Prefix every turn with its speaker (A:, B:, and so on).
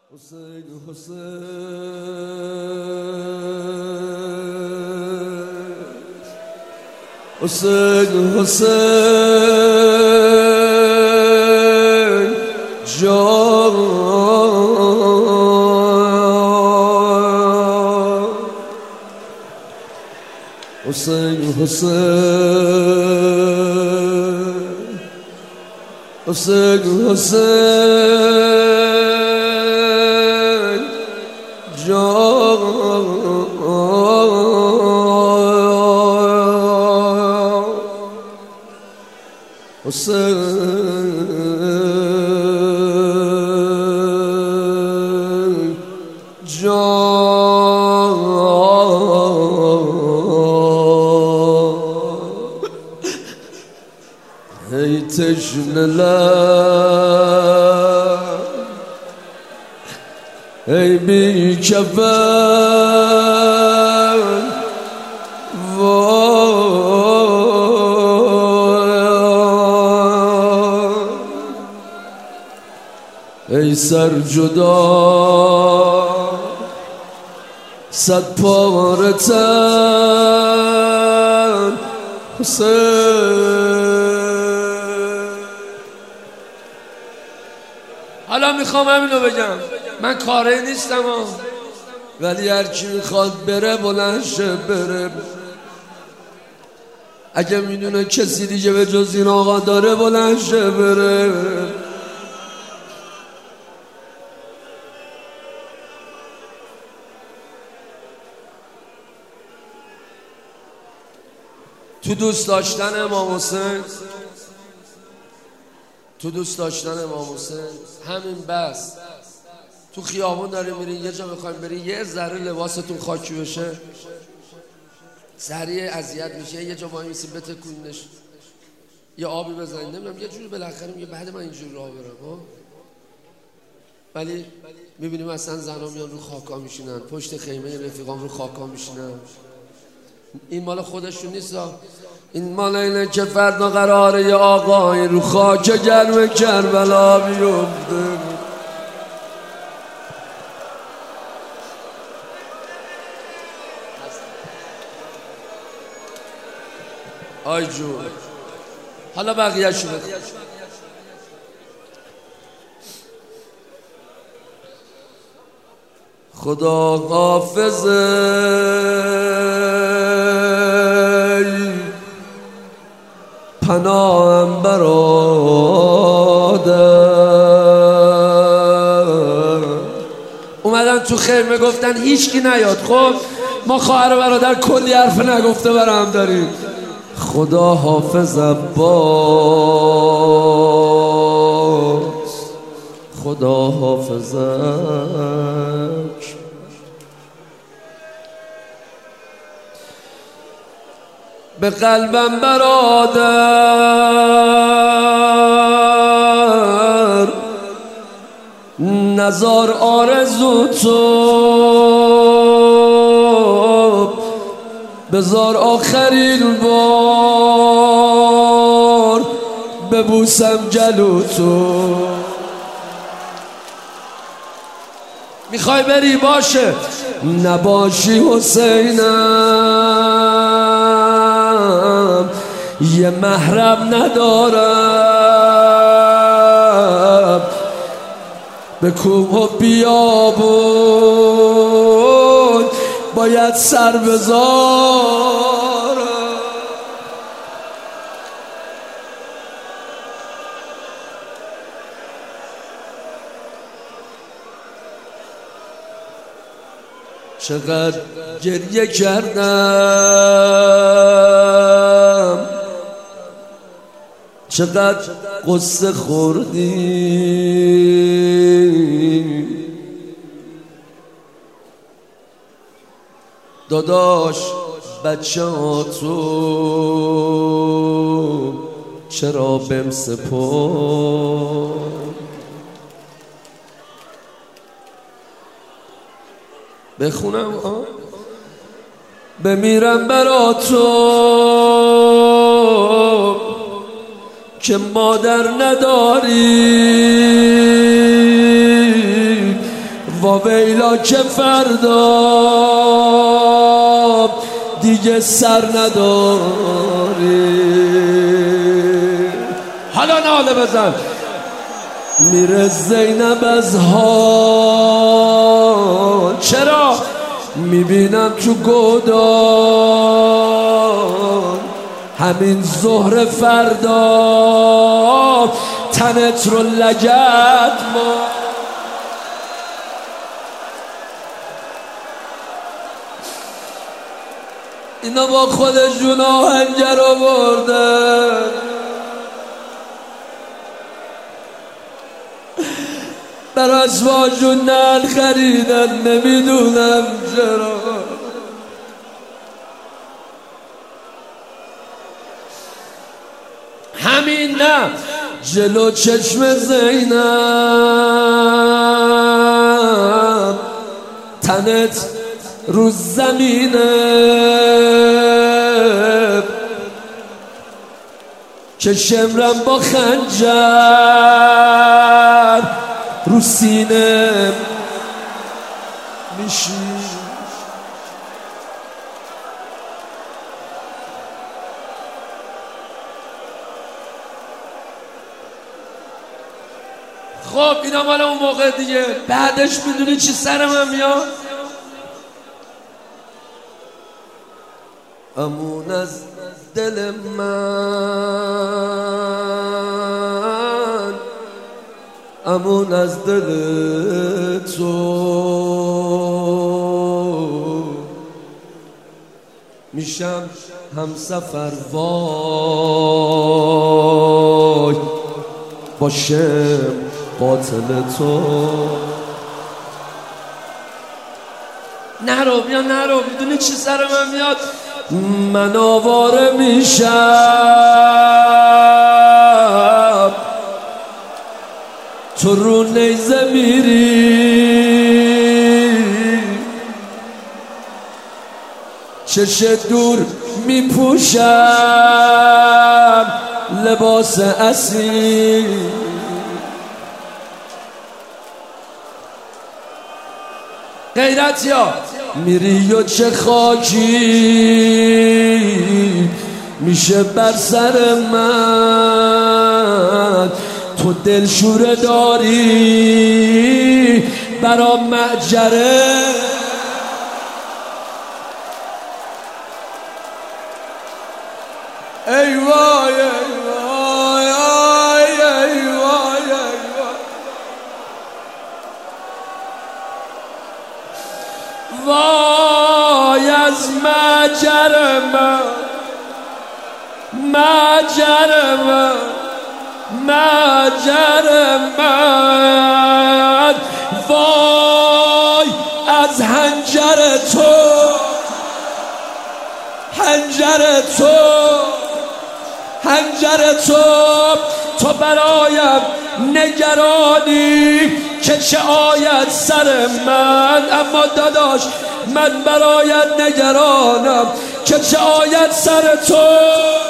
A: حسین حسین حسین حسین جان حسین حسین حسین حسین جان حسین جان ای تشنه لب ای بی کفن ای سر جدا صد پاره تن حسین. حالا میخوام همینو بگم، من کاری نیستم ولی هر کی میخواد بره بلند شه بره. اگه میدونه کسی دیگه به جز این آقا داره بلند شه بره. تو دوست داشتن امام حسین، تو دوست داشتن امام حسین همین بس. تو خیابون داری میرین یه جا میخوایم برین یه ذره لباستون خاکی بشه سریع اذیت میشه، یه جا وای میسین بتکونش یه آبی بزنید، نمیدونم یه جوری بالاخره میگه بعد من اینجوری راه برم ولی میبینیم اصلا زنا میان رو خاکا میشینن، پشت خیمه رفیقام رو خاکا میشینن. این مال خودشون نیست، این مال اینه که فردا قراره یه آقای رو خاک گرم کربلا بیفته. آی جون حالا بقیه شو بکن. خدا حافظه پناهم برادر. اومدن تو خیمه گفتن هیچکی نیاد. خب ما خواهر و برادر کلی حرف نگفته برام داریم. خدا حافظ عباس، خدا حافظک. به قلبم برادر نزار آرزو تو، بذار آخرین بار ببوسم جلو تو. میخوای بری باشه نباشی حسینم، یه محرم ندارم به کوه و بیابون باید سر بذارم. چقدر گریه کردم، چقدر قصه خوردی داداش. بچه ها تو چرا بهم سپرد؟ بخونم بمیرم برا تو که مادر نداری، و ویلا که فردا دیگه سر نداری. حالا ناله بزن. میره زینب از حال، چرا میبینم تو گودان همین ظهر فردا تنت رو لگد ما. اینا با خودشون آهنگر آوردن، در اسباشون نعل خریدن، نمیدونم چرا. همین نه جلو چشم زینب تنت رو زمینه، که شمرم با خنجر رو سینه میشی. خب اینا مال اون موقع دیگه. بعدش میدونی چی سر من میاد؟ امون از دل من، امون از دل تو، میشم همسفر وای باشم قاتل تو. نرو بیا نرو. میدونی چی سر من میاد؟ من آواره میشم تو رو نیزه میری، چش دور میپوشم لباس اصیل، غیرتیا میری و چه خاکی میشه بر سر من. تو دلشوره داری برا معجره، ای وای ای وای ای وای ای وای از معجر من، معجر من، معجر من، وای از هنجر تو، هنجر تو، هنجر تو. تو برایم نگرانی که چه آید سر من، اما داداش من برایت نگرانم که چه آید سر تو.